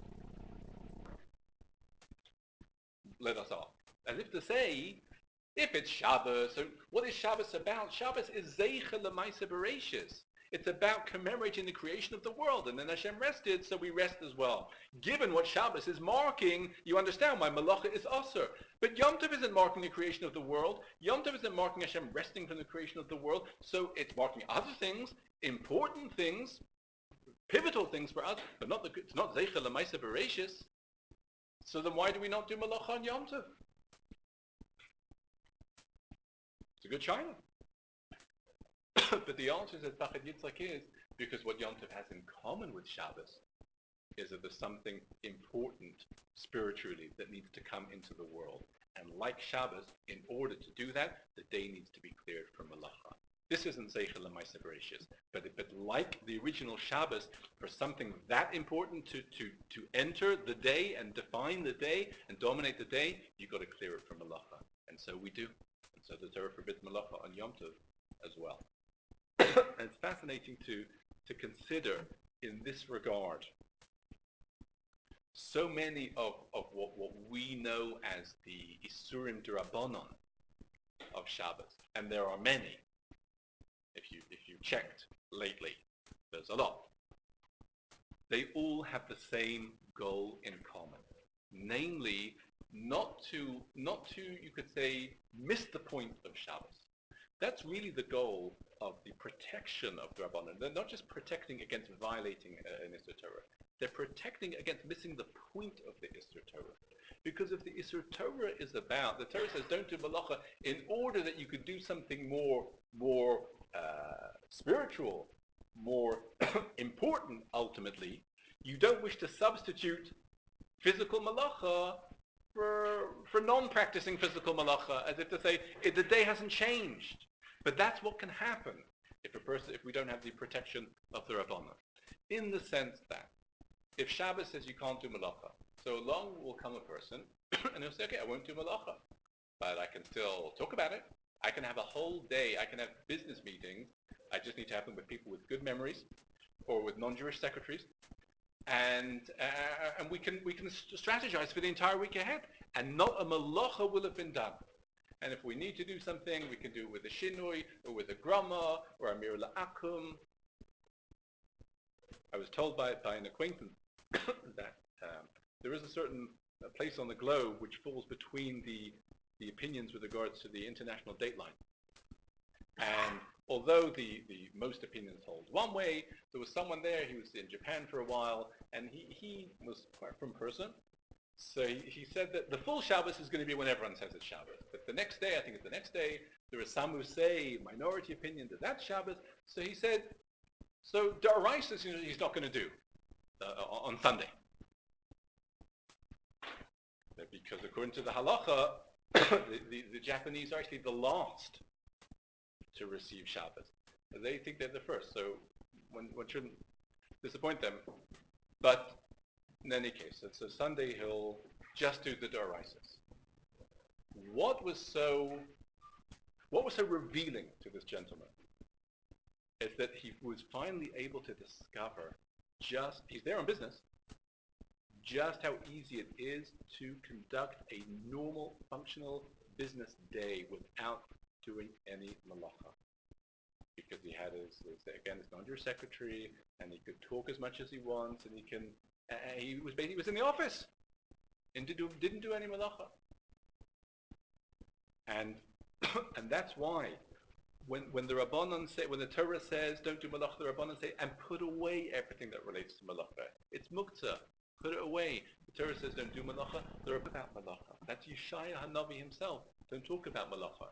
Speaker 1: Let us ask. As if to say, if it's Shabbos, so what is Shabbos about? Shabbos is zeicha l'maisa bereishis. It's about commemorating the creation of the world, and then Hashem rested, so we rest as well. Given what Shabbos is marking, you understand why malacha is asur. But Yom Tov isn't marking the creation of the world. Yom Tov isn't marking Hashem resting from the creation of the world. So it's marking other things, important things, pivotal things for us, but not the, it's not zeicha l'maisa bereishis. So then why do we not do malacha on Yom Tov? It's a good china. But the answer is, as Pachad Yitzchak is, because what Yom Tov has in common with Shabbos is that there's something important spiritually that needs to come into the world. And like Shabbos, in order to do that, the day needs to be cleared from malacha. This isn't zeicha l'maisa bereishis, but but like the original Shabbos, for something that important to, to, to enter the day and define the day and dominate the day, you've got to clear it from malacha. And so we do. And so the Torah forbids malacha on Yom Tov as well. And it's fascinating to, to consider in this regard so many of, of what, what we know as the Isurim D'Rabbanan of Shabbos, and there are many. If you if you checked lately, there's a lot. They all have the same goal in common, namely not to not to you could say miss the point of Shabbos. That's really the goal of the protection of the Rabbanan. They're not just protecting against violating uh, an Isser Torah. They're protecting against missing the point of the Isser Torah. Because if the Isser Torah is about, the Torah says don't do malacha in order that you could do something more, more uh, spiritual, more important ultimately, you don't wish to substitute physical malacha for, for non-practicing physical malacha, as if to say, the day hasn't changed. But that's what can happen if a person, if we don't have the protection of the Rabbanan. In the sense that, if Shabbos says you can't do malacha, so along will come a person and he'll say, okay, I won't do malacha, but I can still talk about it. I can have a whole day, I can have business meetings. I just need to have them with people with good memories or with non-Jewish secretaries. And uh, and we can we can strategize for the entire week ahead. And not a malacha will have been done. And if we need to do something, we can do it with a shinui, or with a grama, or a mir la'akum. I was told by, by an acquaintance that um, there is a certain uh, place on the globe which falls between the, the opinions with regards to the international dateline. And although the, the most opinions hold one way, there was someone there, he was in Japan for a while, and he, he was quite from person. So he, he said that the full Shabbos is going to be when everyone says it's Shabbos. But the next day, I think it's the next day, there are some who say, minority opinion, that that's Shabbos. So he said, so Da'araisa, you know, he's not going to do uh, on Sunday. Because according to the halacha, the, the, the Japanese are actually the last to receive Shabbos. They think they're the first, so one, one shouldn't disappoint them. But in any case, so Sunday he'll just do the Doraisas. What was so, what was so revealing to this gentleman is that he was finally able to discover just, he's there on business, just how easy it is to conduct a normal, functional business day without doing any malacha. Because he had his, his again, his non-Jewish secretary, and he could talk as much as he wants, and he can, uh, he was basically, he was in the office, and did do, didn't do any malacha. And, and that's why, when, when the Rabbanon say, when the Torah says, don't do malacha, the Rabbanon say, and put away everything that relates to malacha. It's muktzah. Put it away. The Torah says don't do malacha. They're about malacha. That's Yeshaya Hanavi himself. Don't talk about malacha.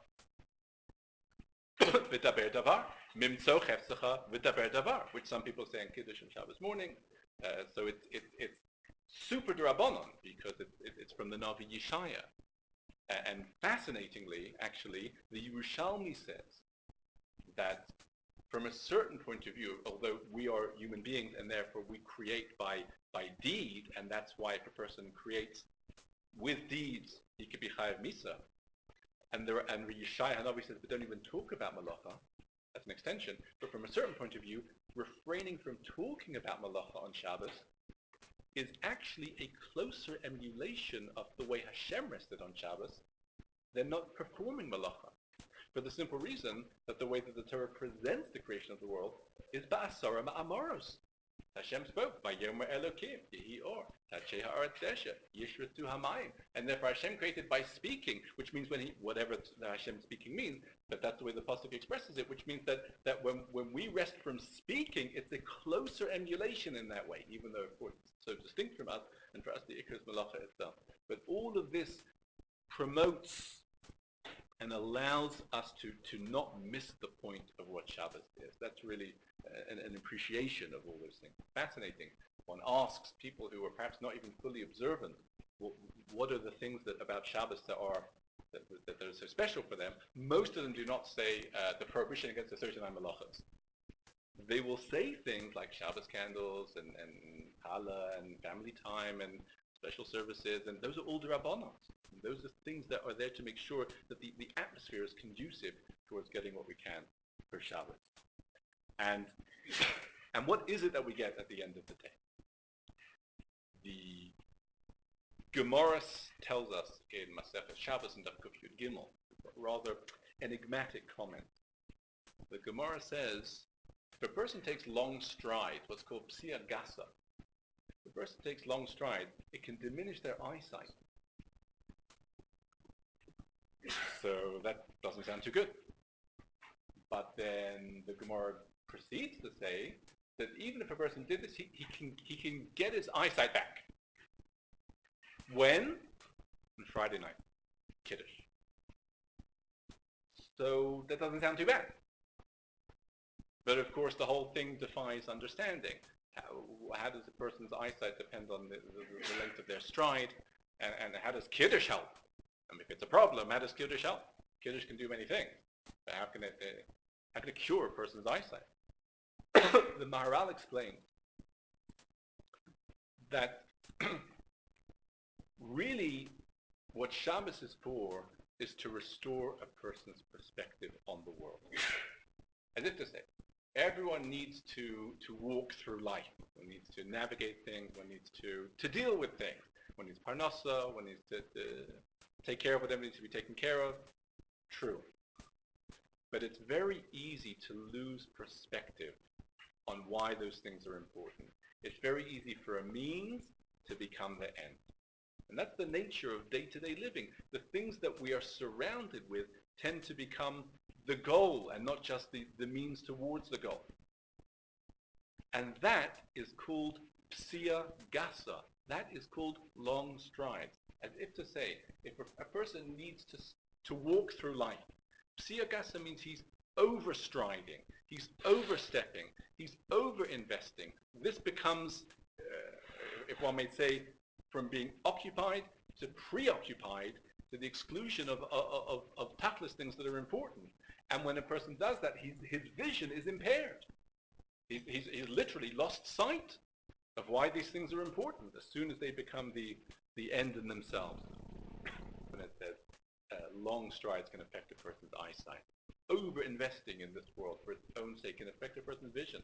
Speaker 1: V'daber davar, mimtzo chefsecha v'daber davar, which some people say in Kiddush and Shabbos morning. Uh, so it's it, it's super drabanon because it, it, it's from the Navi Yeshaya. Uh, and fascinatingly, actually, the Yerushalmi says that from a certain point of view, although we are human beings and therefore we create by by deed, and that's why if a person creates with deeds, he could be chayav misa. And there, and Yeshaya Hanavi says, but don't even talk about malacha. That's an extension. But from a certain point of view, refraining from talking about malacha on Shabbos is actually a closer emulation of the way Hashem rested on Shabbos than not performing malacha. For the simple reason that the way that the Torah presents the creation of the world is ba'asara ma'amaros. Hashem spoke by Yomer Elokim, Yehi Or, Tachei Ha'aretz Desha, Yishretu Hamayim. And therefore Hashem created by speaking, which means when he, whatever Hashem speaking means, but that's the way the Pasuk expresses it, which means that, that when, when we rest from speaking, it's a closer emulation in that way, even though, of course, it's so distinct from us, and for us the Ikar is Malacha itself. But all of this promotes and allows us to, to not miss the point of what Shabbos is. That's really uh, an, an appreciation of all those things. Fascinating. One asks people who are perhaps not even fully observant, what, what are the things that about Shabbos that are that, that are so special for them? Most of them do not say uh, the prohibition against the thirty-nine malachos. They will say things like Shabbos candles and, and challah and family time and special services, and those are all d'Rabbanan. Those are things that are there to make sure that the, the atmosphere is conducive towards getting what we can for Shabbos. And and what is it that we get at the end of the day? The Gemara tells us in Masechet Shabbos and Daf Kuf Yud Gimel, rather enigmatic comment. The Gemara says, if a person takes long strides, what's called psia gasa, if a person takes long strides, it can diminish their eyesight. So that doesn't sound too good. But then the Gemara proceeds to say that even if a person did this, he, he can he can get his eyesight back. When? On Friday night. Kiddush. So that doesn't sound too bad. But of course the whole thing defies understanding. How, how does a person's eyesight depend on the, the, the length of their stride? And, and how does Kiddush help? I mean, if it's a problem, how does Kiddush help? Kiddush can do many things. But how can it, uh, how can it cure a person's eyesight? The Maharal explains that really What Shabbos is for is to restore a person's perspective on the world. As if to say, everyone needs to, to walk through life. One needs to navigate things. One needs to, to deal with things. One needs parnasa. One needs to, to take care of what needs to be taken care of. True. But it's very easy to lose perspective on why those things are important. It's very easy for a means to become the end. And that's the nature of day-to-day living. The things that we are surrounded with tend to become the goal and not just the, the means towards the goal. And that is called psia gasa. That is called long strides. As if to say, if a, a person needs to, to walk through life, psia gasa means he's overstriding, he's overstepping, he's over-investing. This becomes, uh, if one may say, from being occupied to preoccupied to the exclusion of, of, of, of tachlis things that are important. And when a person does that, his, his vision is impaired. He's, he's, he's literally lost sight of why these things are important as soon as they become the, the end in themselves. When it says uh, long strides can affect a person's eyesight. Over-investing in this world for its own sake can affect a person's vision.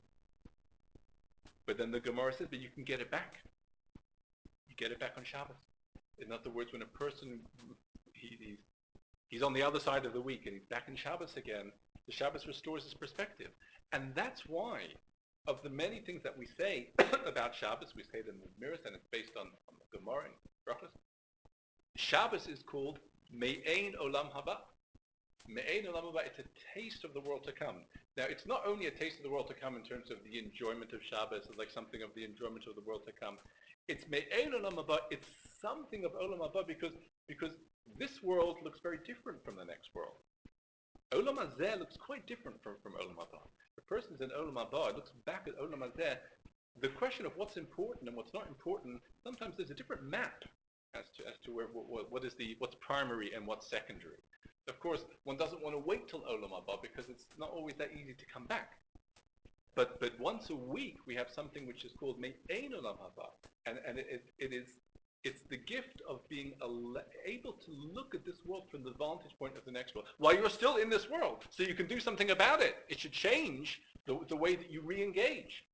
Speaker 1: But then the Gemara says, but you can get it back. You get it back on Shabbos. In other words, when a person, he, he's, he's on the other side of the week and he's back in Shabbos again, the Shabbos restores his perspective. And that's why, of the many things that we say about Shabbos, we say them in the mirrors, and it's based on, on the Gemara and Brachos. Shabbos is called Me'ein Olam Haba. Me'ein Olam Haba, it's a taste of the world to come. Now, it's not only a taste of the world to come in terms of the enjoyment of Shabbos, it's like something of the enjoyment of the world to come. It's Me'ein Olam Haba, it's something of Olam Haba because, because this world looks very different from the next world. Olam Hazeh looks quite different from, from Olam Haba. The person's in Olam Haba, looks back at Olam Hazeh. The question of what's important and what's not important, sometimes there's a different map as to as to where what, what is the what's primary and what's secondary. Of course, one doesn't want to wait till Olam Haba because it's not always that easy to come back. But but once a week we have something which is called Me'ein Olam Haba, and and it, it, it is it's the gift of being able to look at this world from the vantage point of the next world while you're still in this world, so you can do something about it. It should change the, the way that you re-engage.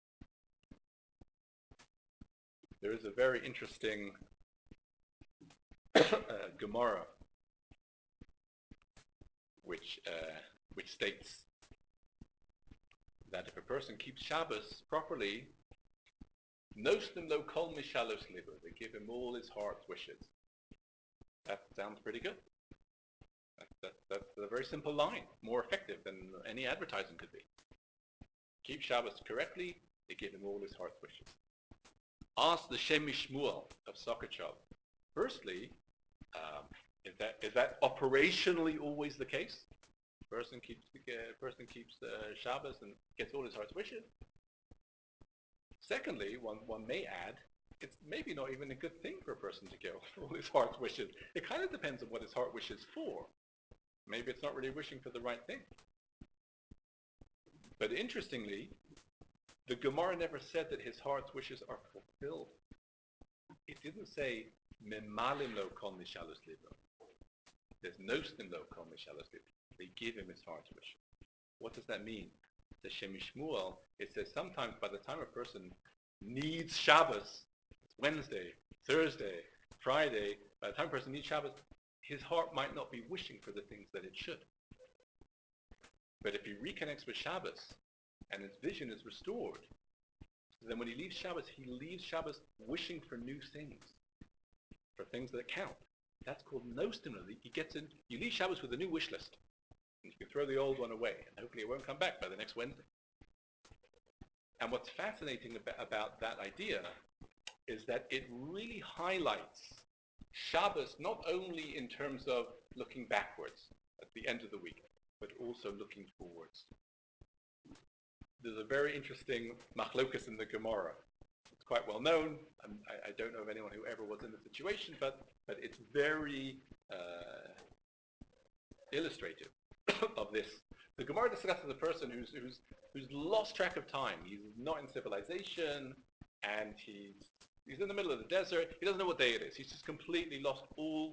Speaker 1: There is a very interesting uh, Gemara which uh, which states that if a person keeps Shabbos properly, Nostim lo kol mishalos libo, they give him all his heart's wishes. That sounds pretty good. That, that, that's a very simple line, more effective than any advertising could be. Keep Shabbos correctly, they give him all his heart's wishes. Ask the Shem Mishmuel of Sokachov. Firstly, um, is that is that operationally always the case? Person keeps uh, person keeps uh, Shabbos and gets all his heart's wishes. Secondly, one one may add, it's maybe not even a good thing for a person to get all his heart's wishes. It kind of depends on what his heart wishes for. Maybe it's not really wishing for the right thing. But interestingly, the Gemara never said that his heart's wishes are fulfilled. It didn't say memalim lo kol mishalos libo. There's nostim lo kol mishalos libo. They give him his heart's wish. What does that mean? The Shem Shmuel, it says sometimes by the time a person needs Shabbos, it's Wednesday, Thursday, Friday, by the time a person needs Shabbos, his heart might not be wishing for the things that it should. But if he reconnects with Shabbos and his vision is restored, then when he leaves Shabbos, he leaves Shabbos wishing for new things, for things that count. That's called nostim. He gets in, you leave Shabbos with a new wish list. And you can throw the old one away, and hopefully it won't come back by the next Wednesday. And what's fascinating about, about that idea is that it really highlights Shabbos not only in terms of looking backwards at the end of the week, but also looking forwards. There's a very interesting machlokas in the Gemara. It's quite well known. I'm, I, I don't know of anyone who ever was in the situation, but, but it's very uh, illustrative of this. The Gemara discusses a person who's, who's, who's lost track of time. He's not in civilization, and he's, he's in the middle of the desert. He doesn't know what day it is. He's just completely lost all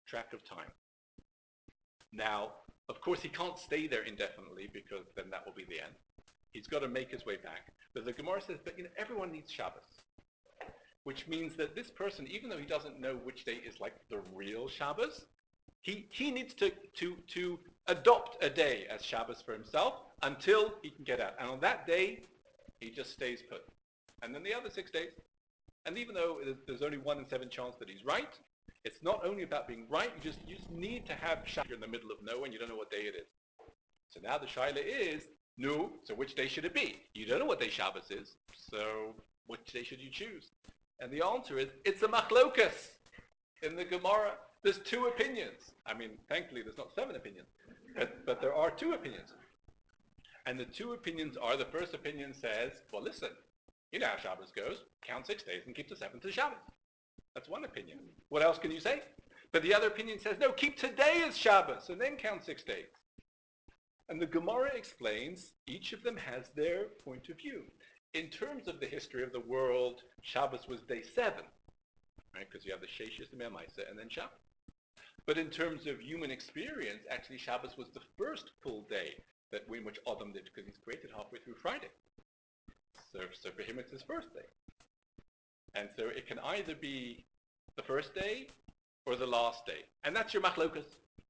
Speaker 1: track of time. Now, of course, he can't stay there indefinitely because then that will be the end. He's got to make his way back. But the Gemara says, but you know, everyone needs Shabbos, which means that this person, even though he doesn't know which day is like the real Shabbos, he, he needs to, to, to adopt a day as Shabbos for himself until he can get out. And on that day, he just stays put. And then the other six days, and even though there's only one in seven chance that he's right, it's not only about being right, you just, you just need to have Shabbos in the middle of nowhere and you don't know what day it is. So now the shaila is, no, so which day should it be? You don't know what day Shabbos is, so which day should you choose? And the answer is, it's a machlokas. In the Gemara, there's two opinions. I mean, thankfully there's not seven opinions, but, but there are two opinions. And the two opinions are, the first opinion says, well listen, you know how Shabbos goes, count six days and keep the seventh as Shabbos. That's one opinion. What else can you say? But the other opinion says, no, keep today as Shabbos and then count six days. And the Gemara explains, each of them has their point of view. In terms of the history of the world, Shabbos was day seven, right? Because you have the Sheshis, the Memaisa, and then Shabbos. But in terms of human experience, actually Shabbos was the first full day that in which Adam lived, because he's created halfway through Friday. So, so for him it's his first day. And so it can either be the first day or the last day. And that's your machlokas.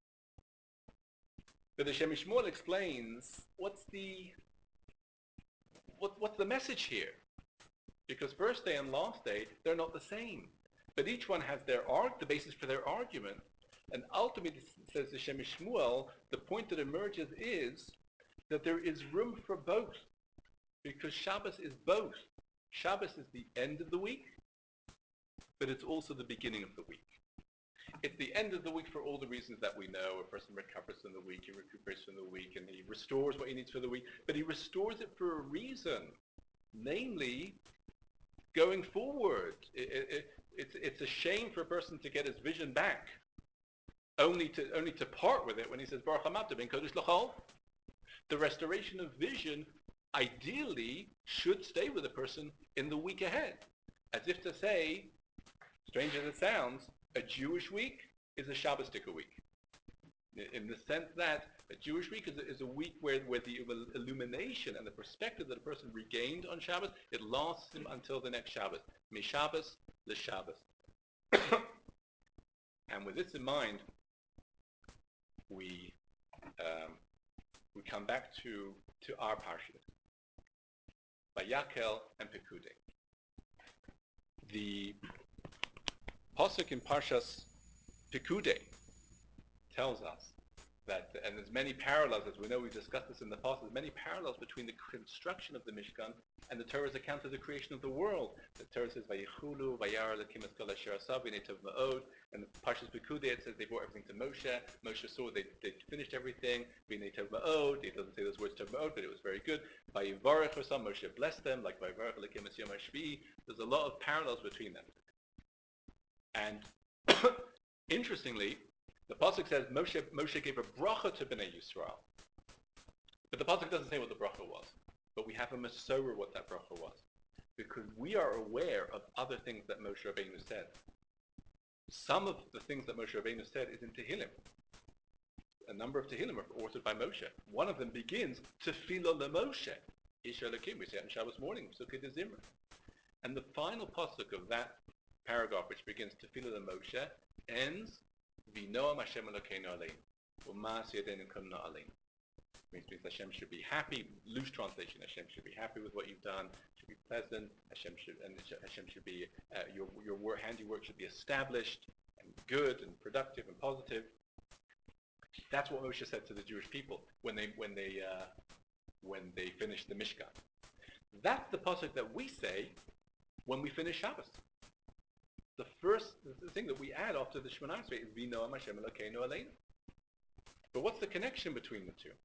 Speaker 1: But the Shem Shmuel explains what's the what, what's the message here? Because first day and last day, they're not the same. But each one has their arg, the basis for their argument. And ultimately, says the Shem Shmuel, the point that emerges is that there is room for both. Because Shabbos is both. Shabbos is the end of the week, but it's also the beginning of the week. It's the end of the week for all the reasons that we know. A person recovers from the week, he recuperates from the week, and he restores what he needs for the week. But he restores it for a reason, namely, going forward. It, it, it, it's, it's a shame for a person to get his vision back, only to only to part with it when he says, Baruch Hamata ben Kodesh L'chol. The restoration of vision ideally should stay with a person in the week ahead. As if to say, strange as it sounds, a Jewish week is a Shabbostika week. In the sense that a Jewish week is a, is a week where, where the illumination and the perspective that a person regained on Shabbos, it lasts him until the next Shabbos. Mi-Shabbos, le-Shabbos. And with this in mind, we um, we come back to, to our parshas, Vayakel and Pekudei. The pasuk in Parshas Pekudei tells us that, and there's many parallels, as we know, we discussed this in the past, there's many parallels between the construction of the Mishkan and the Torah's account of the creation of the world. The Torah says, Vayichulu, Vayar Elokim es kol asher asav v'nei tov ma'od. And the Parshas Pekudei, it says they brought everything to Moshe. Moshe saw they, they finished everything. V'nei tov ma'od. It doesn't say those words tov ma'od, but it was very good. Vayivarech osam, Moshe blessed them, like Vayivarech Elokim es yom hashvi'i. There's a lot of parallels between them. And interestingly, the pasuk says Moshe, Moshe gave a bracha to Bnei Yisrael. But the pasuk doesn't say what the bracha was. But we have a masorah what that bracha was. Because we are aware of other things that Moshe Rabbeinu said. Some of the things that Moshe Rabbeinu said is in Tehillim. A number of Tehillim are authored by Moshe. One of them begins, Tefillah LeMoshe. Ish Elokim, we say it on Shabbos morning, Sukkot Zimra. And the final pasuk of that paragraph, which begins Tefillah LeMoshe, ends, V'noam Hashem Elokeinu aleinu, u'ma'as yadeinu konna aleinu. Which means Hashem should be happy. Loose translation: Hashem should be happy with what you've done. Should be pleasant. Hashem should and Hashem should be uh, your your work, handiwork should be established and good and productive and positive. That's what Moshe said to the Jewish people when they when they uh, when they finished the Mishkan. That's the pasuk that we say when we finish Shabbos. The first the thing that we add after the Shemona Esrei is V'noam Hashem Elokeinu aleinu. But what's the connection between the two?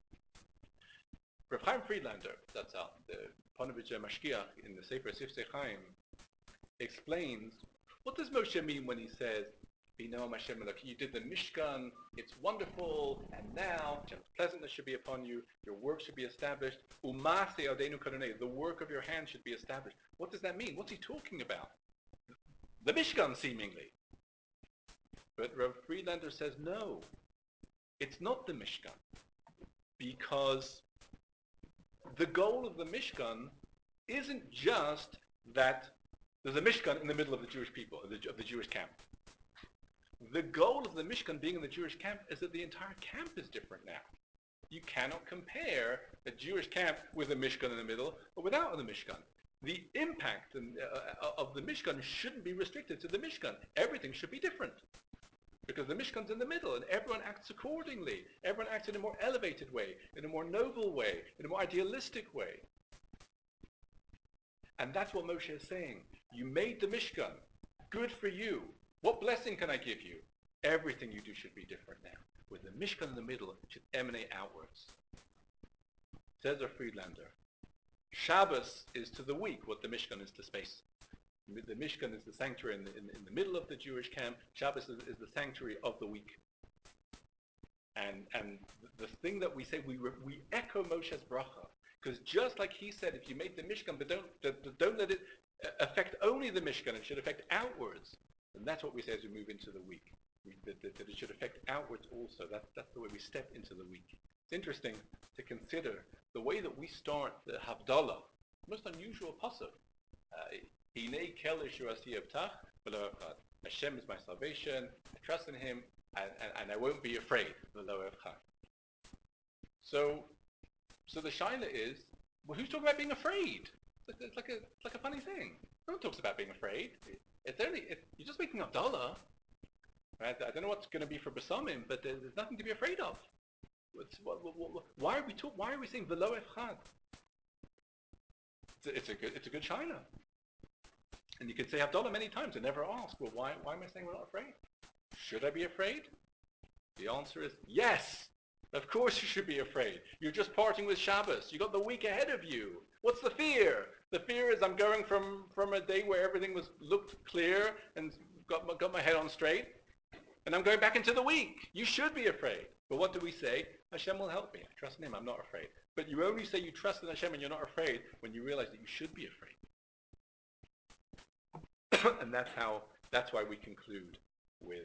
Speaker 1: Rav Chaim Friedlander, that's out, the Ponevezher Mashkiach in the Sefer Sifsei Chaim, explains, what does Moshe mean when he says, V'noam Hashem Elokeinu, you did the Mishkan, it's wonderful, and now Hashem's pleasantness should be upon you, your work should be established, U'ma'aseh yadeinu kadonei, the work of your hand should be established. What does that mean? What's he talking about? The Mishkan, seemingly. But Rav Friedlander says no, it's not the Mishkan, because the goal of the Mishkan isn't just that there's a Mishkan in the middle of the Jewish people, of the, of the Jewish camp. The goal of the Mishkan being in the Jewish camp is that the entire camp is different now. You cannot compare a Jewish camp with a Mishkan in the middle or without the Mishkan. The impact and, uh, of the Mishkan shouldn't be restricted to the Mishkan. Everything should be different, because the Mishkan's in the middle and everyone acts accordingly. Everyone acts in a more elevated way, in a more noble way, in a more idealistic way. And that's what Moshe is saying. You made the Mishkan. Good for you. What blessing can I give you? Everything you do should be different now. With the Mishkan in the middle, it should emanate outwards. Says our Friedlander, Shabbos is to the week what the Mishkan is to space. The Mishkan is the sanctuary in the, in, in the middle of the Jewish camp. Shabbos is, is the sanctuary of the week. And and the thing that we say, we we echo Moshe's bracha, because just like he said, if you make the Mishkan, but don't don't let it affect only the Mishkan, it should affect outwards. And that's what we say as we move into the week. We, that, that, that it should affect outwards also. That's that's the way we step into the week. It's interesting to consider the way that we start the Havdalah. Most unusual pasuk. Hinei kel yeshuasi avtach v'lo echad. Hashem is my salvation. I trust in Him, and, and, and I won't be afraid. V'lo echad. So, so the shaila is, well, who's talking about being afraid? It's, it's like a it's like a funny thing. No one talks about being afraid. It's only it, you're just making Havdalah. Right? I don't know what's going to be for Besamim, but there's, there's nothing to be afraid of. What, what, what, why are we talk, Why are we saying v'lo echad? It's a, it's a good it's a good shaila. And you could say Havdalah many times and never ask, well, why, why am I saying we're not afraid? Should I be afraid? The answer is yes. Of course you should be afraid. You're just parting with Shabbos. You got the week ahead of you. What's the fear? The fear is I'm going from, from a day where everything was looked clear and got my, got my head on straight, and I'm going back into the week. You should be afraid. But what do we say? Hashem will help me. I trust in Him. I'm not afraid. But you only say you trust in Hashem and you're not afraid when you realize that you should be afraid. And that's how, that's why we conclude with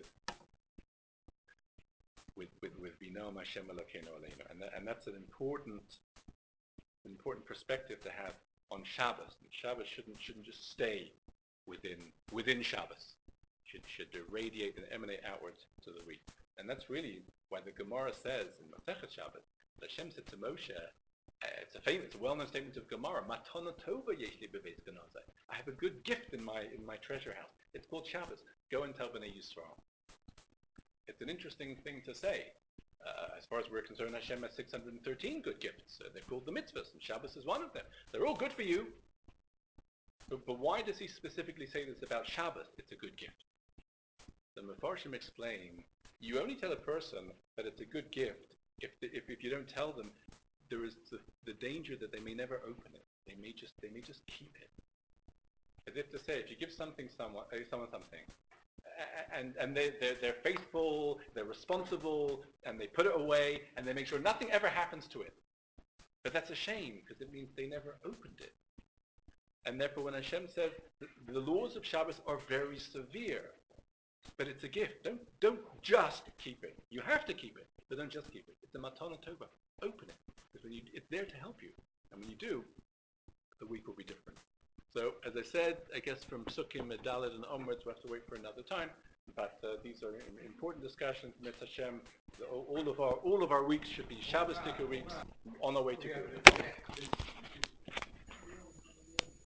Speaker 1: with with with V'noam Hashem Elokeinu Aleinu, and that, and that's an important important perspective to have on Shabbos. And Shabbos shouldn't shouldn't just stay within within Shabbos. Should should radiate and emanate outwards to the week. And that's really why the Gemara says in Masechet Shabbos, Hashem said to Moshe, uh, it's a famous, it's a well-known statement of Gemara, Matana Tova yesh li bebeis Ganazai. I have a good gift in my in my treasure house. It's called Shabbos. Go and tell Bnei Yisrael. It's an interesting thing to say. Uh, as far as we're concerned, Hashem has six hundred thirteen good gifts. Uh, they're called the mitzvahs, and Shabbos is one of them. They're all good for you. But, but why does he specifically say this about Shabbos? It's a good gift. The Mefarshim explain, you only tell a person that it's a good gift if the, if, if you don't tell them, there is the, the danger that they may never open it. They may just they may just keep it. As if to say, if you give something someone uh, someone something, and and they they're, they're faithful, they're responsible, and they put it away, and they make sure nothing ever happens to it. But that's a shame, because it means they never opened it. And therefore, when Hashem says the, the laws of Shabbos are very severe, but it's a gift. Don't don't just keep it. You have to keep it, but don't just keep it. It's a matana tova. Open it, because when you, it's there to help you. And when you do, the week will be different. So, as I said, I guess from Psukim, Dalet, and onwards, we'll have to wait for another time. But uh, these are important discussions. Mitzvah Hashem, all of our all of our weeks should be Shabbos Tikkun weeks on our way to Geulah.